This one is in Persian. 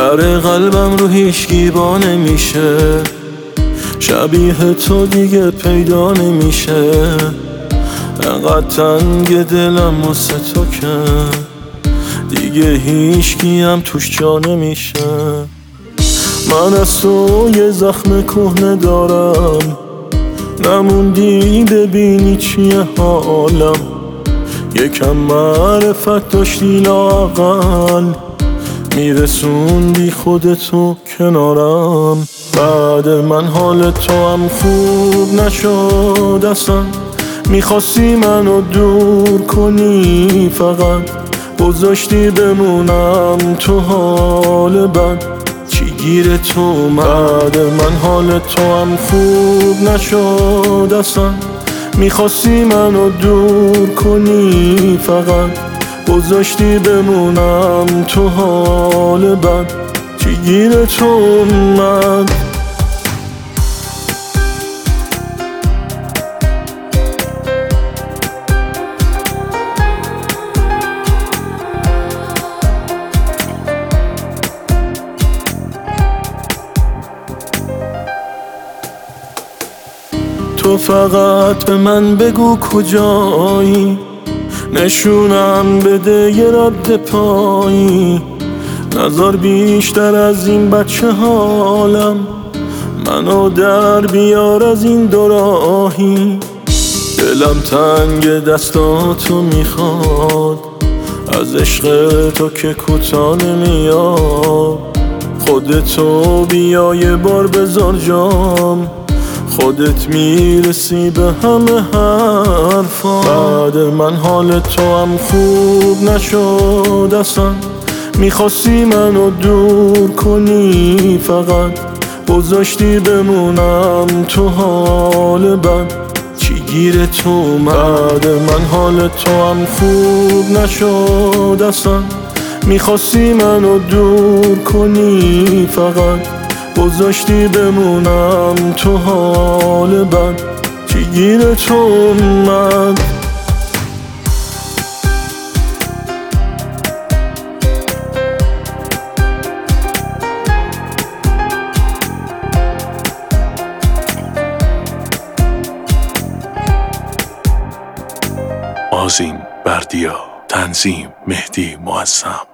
در قلبم رو هیچکی با نمیشه، شبیه تو دیگه پیدا نمیشه. انقدر تنگ دلم واسه تو که دیگه هیچکی هم توش جا نمیشه. من از تو یه زخم کهنه دارم، نموندی ببینی چیه حالم. یکم معرفت داشتی لااقل، میرسوندی خودتو کنارم. بعد من حال تو هم خوب نشد اصلا، میخواستی منو دور کنی، فقط گذاشتی بمونم تو حال بد. چی گیر تو؟ بعد من حال تو هم خوب نشد اصلا، میخواستی منو دور کنی، فقط گذاشتی بمونم تو حال بد. چی گیر تو اومد؟ تو فقط به من بگو کجایی، نشونم بده یه رد پایی. نذار بیشتر از این بچه حالم، منو در بیار از این دو راهی. دلم تنگ دستاتو میخواد، از عشق تو که کوتاه نمیاد. خودتو بیا یه بار بذار جام، خودت میرسی به همه حرفا. بعد من حال تو هم خوب نشد اصلا، میخواستی منو دور کنی، فقط گذاشتی بمونم تو حال بد. چی گیر تو؟ بعد من حال تو هم خوب نشد اصلا، میخواستی منو دور کنی، فقط گذاشتی بمونم تو حال بد. چی گیر تو اومد؟ آذین بردیا، تنظیم مهدی معظم.